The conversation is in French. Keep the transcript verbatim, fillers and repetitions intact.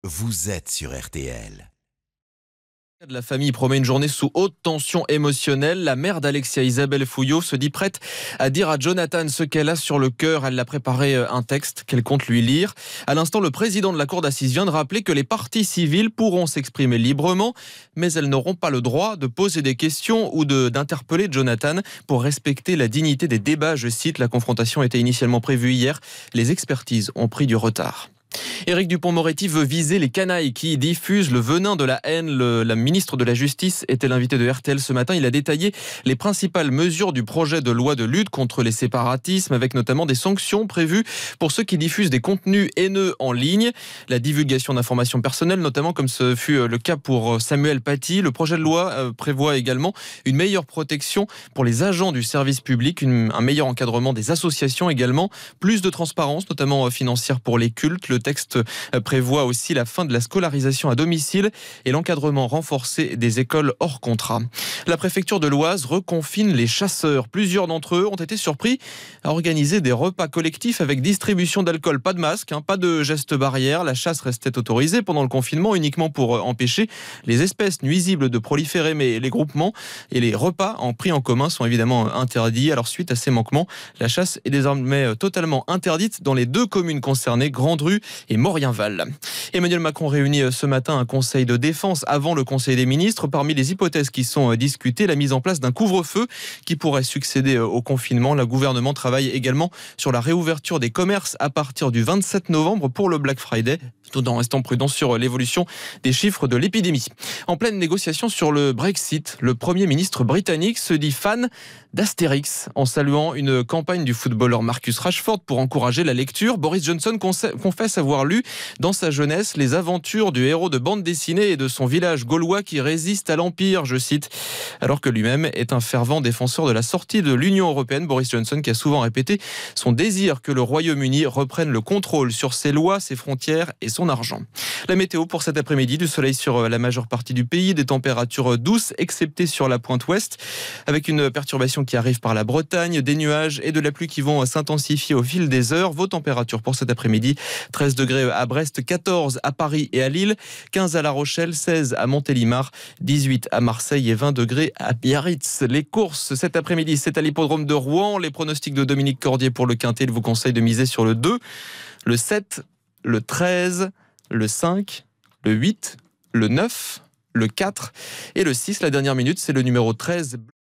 vous êtes sur R T L. La famille promet une journée sous haute tension émotionnelle. La mère d'Alexia, Isabelle Fouillot, se dit prête à dire à Jonathan ce qu'elle a sur le cœur. Elle a préparé un texte qu'elle compte lui lire. À l'instant, le président de la cour d'assises vient de rappeler que les parties civiles pourront s'exprimer librement, mais elles n'auront pas le droit de poser des questions ou de, d'interpeller Jonathan pour respecter la dignité des débats. Je cite, la confrontation était initialement prévue hier. Les expertises ont pris du retard. Éric Dupond-Moretti veut viser les canailles qui diffusent le venin de la haine. Le, la ministre de la Justice était l'invité de R T L ce matin. Il a détaillé les principales mesures du projet de loi de lutte contre les séparatismes, avec notamment des sanctions prévues pour ceux qui diffusent des contenus haineux en ligne. La divulgation d'informations personnelles, notamment comme ce fut le cas pour Samuel Paty. Le projet de loi prévoit également une meilleure protection pour les agents du service public, une, un meilleur encadrement des associations également, plus de transparence, notamment financière pour les cultes. Le texte prévoit aussi la fin de la scolarisation à domicile et l'encadrement renforcé des écoles hors contrat. La préfecture de l'Oise reconfine les chasseurs. Plusieurs d'entre eux ont été surpris à organiser des repas collectifs avec distribution d'alcool. Pas de masque, hein, pas de gestes barrières. La chasse restait autorisée pendant le confinement uniquement pour empêcher les espèces nuisibles de proliférer, mais les groupements et les repas en pris en commun sont évidemment interdits. Alors suite à ces manquements, la chasse est désormais totalement interdite dans les deux communes concernées, Grande-Rue et Morienval. Emmanuel Macron réunit ce matin un conseil de défense avant le conseil des ministres. Parmi les hypothèses qui sont discutées, la mise en place d'un couvre-feu qui pourrait succéder au confinement. Le gouvernement travaille également sur la réouverture des commerces à partir du vingt-sept novembre pour le Black Friday, tout en restant prudent sur l'évolution des chiffres de l'épidémie. En pleine négociation sur le Brexit, le Premier ministre britannique se dit fan d'Astérix en saluant une campagne du footballeur Marcus Rashford pour encourager la lecture. Boris Johnson confesse avoir lu dans sa jeunesse les aventures du héros de bande dessinée et de son village gaulois qui résiste à l'Empire, je cite, alors que lui-même est un fervent défenseur de la sortie de l'Union européenne. Boris Johnson qui a souvent répété son désir que le Royaume-Uni reprenne le contrôle sur ses lois, ses frontières et son argent. La météo pour cet après-midi, du soleil sur la majeure partie du pays, des températures douces, excepté sur la pointe ouest, avec une perturbation qui arrive par la Bretagne, des nuages et de la pluie qui vont s'intensifier au fil des heures. Vos températures pour cet après-midi, treize degrés à Brest, quatorze à Paris et à Lille, quinze à La Rochelle, seize à Montélimar, dix-huit à Marseille et vingt degrés à Biarritz. Les courses cet après-midi, c'est à l'hippodrome de Rouen. Les pronostics de Dominique Cordier pour le Quintet, il vous conseille de miser sur le deux, le sept, le treize, le cinq, le huit, le neuf, le quatre et le six. La dernière minute, c'est le numéro treize.